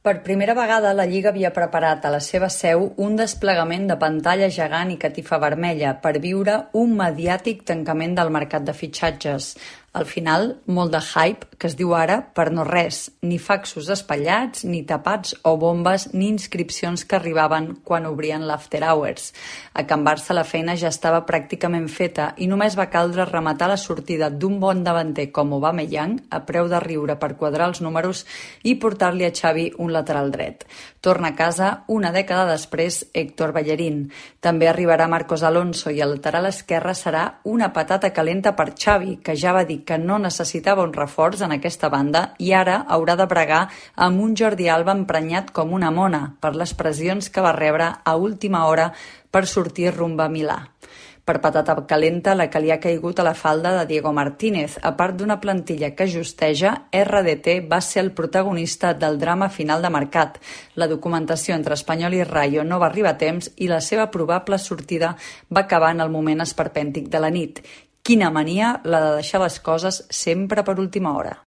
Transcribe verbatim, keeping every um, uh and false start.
Per primera vegada, la Lliga havia preparat a la seva seu un desplegament de pantalla gegant i catifa vermella per viure un mediàtic tancament del mercat de fitxatges. Al final, molt de hype, que es diu ara per no res, ni faxos espatllats, ni tapats o bombes, ni inscripcions que arribaven quan obrien l'After Hours. A Can Barça la feina ja estava pràcticament feta i només va caldre rematar la sortida d'un bon davanter com Aubameyang a preu de riure per quadrar els números i portar-li a Xavi un lateral dret. Torna a casa una dècada després Héctor Bellerín. També arribarà Marcos Alonso i el lateral esquerre serà una patata calenta per Xavi, que ja va dir que no necessitava un reforç en aquesta banda i ara haurà de bregar amb un Jordi Alba emprenyat com una mona per les pressions que va rebre a última hora per sortir rumb a Milà. Per patata calenta, la que li ha caigut a la falda de Diego Martínez. A part d'una plantilla que justeja, R D T va ser el protagonista del drama final de mercat. La documentació entre Espanyol i Rayo no va arribar a temps i la seva probable sortida va acabar en el moment esperpèntic de la nit. Quina mania la de deixar les coses sempre per última hora.